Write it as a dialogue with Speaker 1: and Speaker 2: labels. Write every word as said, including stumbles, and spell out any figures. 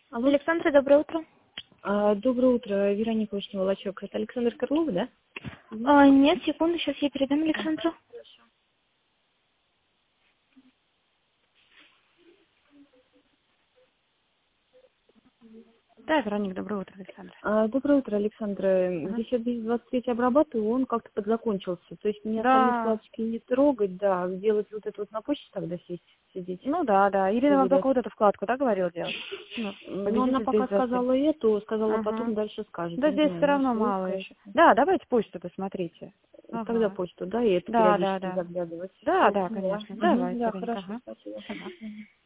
Speaker 1: Алло.
Speaker 2: Александра, доброе утро.
Speaker 1: А, доброе утро, Вероника Вышнева-Волочок. Это Александр Карлов, да?
Speaker 2: А, нет, секунду, сейчас я передам Александру. Да, Вероника, доброе утро, Александра.
Speaker 1: А, доброе утро, Александра.
Speaker 2: Ага.
Speaker 1: Здесь я двести двадцать три обрабатываю, он как-то подзакончился. То есть мне остальные
Speaker 2: Да,
Speaker 1: вкладочки не трогать, да, делать вот это вот на почте тогда сесть, сидеть,
Speaker 2: ну да, да. Ирина вам
Speaker 1: проверять.
Speaker 2: только вот эту вкладку, да, говорила делать? Ну,
Speaker 1: Ну, она
Speaker 2: победитель
Speaker 1: пока
Speaker 2: двести двадцать три.
Speaker 1: сказала эту, сказала
Speaker 2: Ага.
Speaker 1: потом дальше скажет.
Speaker 2: Да
Speaker 1: Я не
Speaker 2: здесь
Speaker 1: знаю,
Speaker 2: все равно
Speaker 1: может, вы
Speaker 2: мало
Speaker 1: скажете.
Speaker 2: еще. Да, давайте почту посмотрите.
Speaker 1: Тогда
Speaker 2: Ага.
Speaker 1: почту, да, и это
Speaker 2: Да, да,
Speaker 1: периодически
Speaker 2: да.
Speaker 1: заглядывать.
Speaker 2: Да,
Speaker 1: Все,
Speaker 2: да,
Speaker 1: поняла.
Speaker 2: конечно.
Speaker 1: Мгм,
Speaker 2: Давайте,
Speaker 1: да,
Speaker 2: Иринка,
Speaker 1: хорошо,
Speaker 2: ага.
Speaker 1: спасибо.
Speaker 2: Ага.
Speaker 1: Мгм.